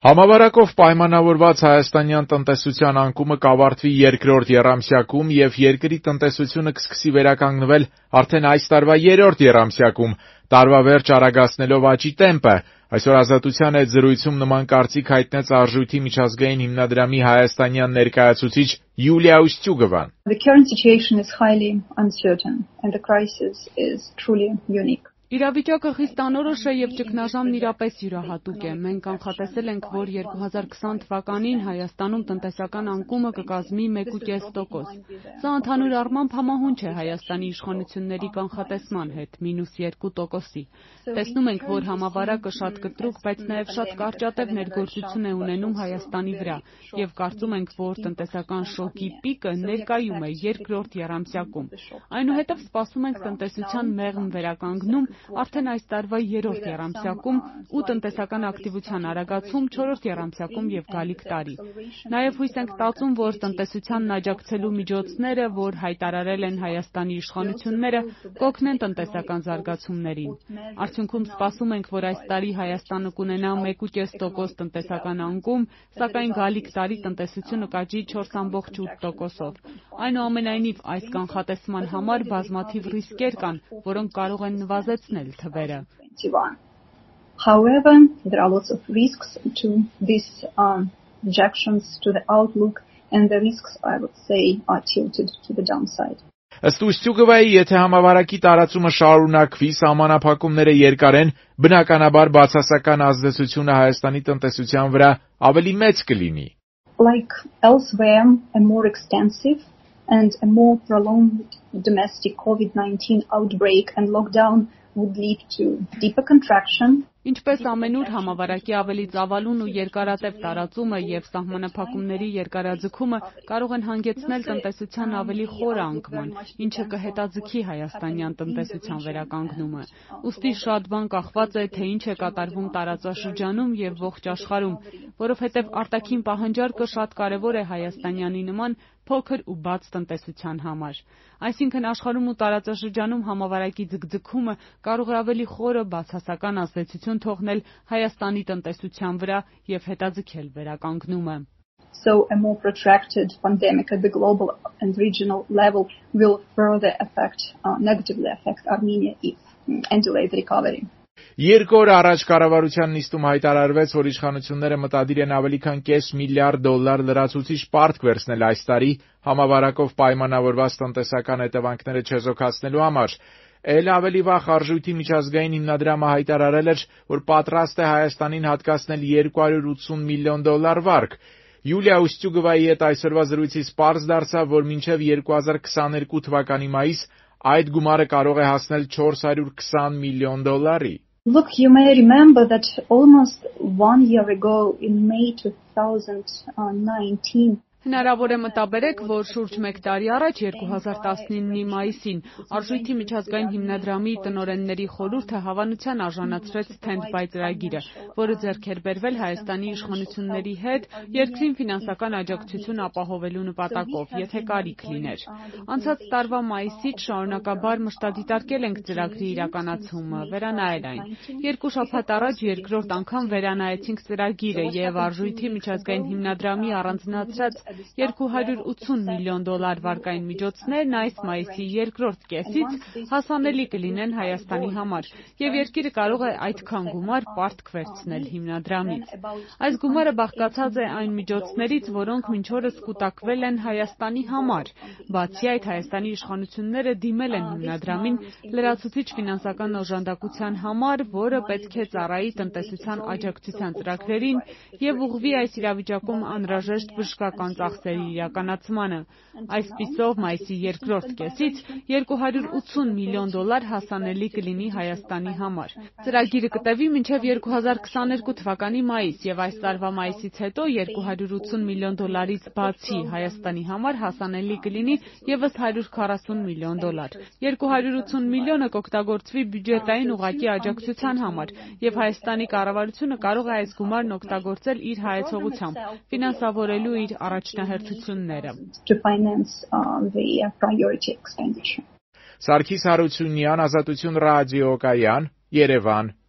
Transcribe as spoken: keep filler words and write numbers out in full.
Համավարակով պայմանավորված հայաստանյան տնտեսության անկումը կավարտվի երկրորդ եռամսյակում և երկրի տնտեսությունը կսկսի վերականգնվել արդեն այս տարվա երրորդ եռամսյակում, տարվա վերջ արագացնելով աճի տեմպը։ Այսօր Ազատության հետ զրույցում նման կարծիք հայտնեց Արժույթի միջազգային հիմնադրամի հայաստանյան ներկայացուցիչ Յուլիա Устյուգովան. The current situation is highly uncertain and the crisis is truly unique. Իրավիճակը խիստ անորոշ է և ճգնաժամն իրապես յուրահատուկ է։ Մենք կանխատեսել ենք, որ երկու հազար քսան թվականին Հայաստանում տնտեսական անկումը կկազմի մեկ ու կես տոկոս։ Սա ընդհանուր առմամբ համահունչ է Հայաստանի իշխանությունների կանխատեսման հետ՝ մինուս երկու տոկոսի։ Տեսնում ենք, որ համավարակը շատ կտրուկ, բայց նաև շատ կարճատև ներգործություն է ունենում Հայաստանի վրա և կարծում ենք, որ տնտեսական շոկի պիկը ներկայում է երկրորդ եռամսյակում։ Այնուհետև սպասում ենք տնտեսության մեղմ վերականգնում արդեն այս տարվա երրորդ եռամսյակում ու տնտեսական ակտիվության արագացում չորրորդ եռամսյակում և գալիք տարի։ Նաև հույս ենք տածում, որ տնտեսությանն աջակցելու միջոցները, որ հայտարարել են Հայաստանի իշխանությունները, կօգնեն տնտեսական զարգացումներին։ Արդյունքում սպասում ենք, որ այս տարի Հայաստանը կունենա մեկ ու կես տոկոս տնտեսական անկում, սակայն գալիք տարի տնտեսությունը կաճի չորս ամբողջ ութ տոկոսով։ Այնուամենայնիվ, այս կանխատեսման համար բազմաթիվ ռիսկեր կան, որոնք կարող են նվազեցնել թվերը։ However, there are lots of risks to these um, projections to the outlook, and the risks, I would say, are tilted to the downside. Ըստ Устյուգովայի, եթե համավարակի տարածումը շարունակվի, սահմանափակումները երկար են, բնականաբար բացասական ազդեցությունը Հայաստանի տնտեսության վրա ավելի մեծ կլինի։ Like elsewhere, a more extensive and a more prolonged domestic COVID nineteen outbreak and lockdown would lead to deeper contraction. Ինչպես ամենուր համավարակի ավելի ծավալուն ու երկարատև տարածումը և սահմանափակումների երկարաձգումը կարող են հանգեցնել տնտեսության ավելի խորը անկման, ինչը կհետաձգի հայաստանյան տնտեսության վերականգնումը։ Ուստի շատ բան կախված է, թե ինչ է կատարվում տարածաշրջանում և ողջ աշխարհում, որովհետև արտաքին պահանջարկը շատ կարևոր է հայաստանյանի նման փոքր ու բաց տնտեսության համար։ Այսինքն աշխարհում ու տարածաշրջանում համավարակի ձգձգումը կարող է ավելի խորը բացասական ազդեցություն թողնել Հայաստանի տնտեսության վրա և հետաձգել վերականգնումը։ So a more protracted pandemic at the global and regional level will further affect, uh, negatively affect Armenia if, and delay the recovery. Երկու օր առաջ կառավարության նիստում հայտարարվեց, որ իշխանությունները մտադիր են ավելի քան կես միլիարդ դոլար լրացուցիչ պարտք վերցնել այս տարի համավարակով պայմանավորված տնտեսական հետևանքները չեզոքացնելու համար։ Էլ ավելի վաղ Արժույթի միջազգային հիմնադրամը հայտարարել էր, որ պատրաստ է Հայաստանին հատկացնել երկու հարյուր ութսուն միլիոն դոլար վարկ։ Յուլիա Устյուգովայի հետ այսօրվա զրույցից պարզ դարձավ, որ մինչև երկու հազար քսաներկու թվականի մայիս այդ գումարը կարող է հասնել չորս հարյուր քսան միլիոն դոլարի։ Look, you may remember that almost one year ago in May two thousand nineteen, Հնարավոր է մտաբերեք, որ շուրջ մեկ տարի առաջ երկու հազար տասնինի մայիսին Արժույթի միջազգային հիմնադրամի տնօրենների խորհուրդը հավանության արժանացրեց Stand-by ծրագիրը, որը ձեռք էր բերվել Հայաստանի իշխանությունների հետ երկրին ֆինանսական աջակցություն ապահովելու նպատակով, եթե կարիք լիներ։ Անցած տարվա մայիսից շարունակաբար մշտադիտարկել ենք ծրագրի իրականացումը, վերանայել այն։ Երկու շաբաթ առաջ երկրորդ անգամ վերանայեցինք ծրագիրը և Արժույթի միջազգային հիմնադրամի առանձնացրած երկու հարյուր ութսուն միլիոն դոլար վարկային միջոցներն այս մայիսի երկրորդ կեսից հասանելի կլինեն Հայաստանի համար, և երկիրը կարող է այդքան գումար պարտք վերցնել հիմնադրամից։ Այս գումարը բաղկացած է այն միջոցներից, որոնք մինչ օրս կուտակվել են Հայաստանի համար։ Բացի այդ, Հայաստանի իշխանությունները դիմել են հիմնադրամին լրացուցիչ ֆինանսական օժանդակության համար, որը պետք է ծառայի տնտեսության աջակցության ծրագրերին և ուղղվի այս իրավիճակում անհրաժեշտ բժշկական ծախսերի իրականացմանը։ Այսպիսով, մայիսի երկրորդ կեսից երկու հարյուր ութսուն միլիոն դոլար հասանելի կլինի Հայաստանի համար։ Ծրագիրը կտևի մինչև երկու հազար քսաներկու թվականի մայիս և այս տարվա մայիսից հետո երկու հարյուր ութսուն միլիոն դոլարից բացի Հայաստանի համար հասանելի կլինի ևս հարյուր քառասուն միլիոն դոլար։ երկու հարյուր ութսուն միլիոնը կօգտագործվի բյուջետային ուղղակի աջակցության համար, և Հայաստանի կառավարությունը կարող է այս գումարն օգտագործել իր հայեցողությամբ, ֆինանսավորելու իր առաջնահերթությունները։ To finance uh, the uh, priority expenditure. Սարգիս Հարությունյան, Ազատություն ռադիոկայան, Երևան։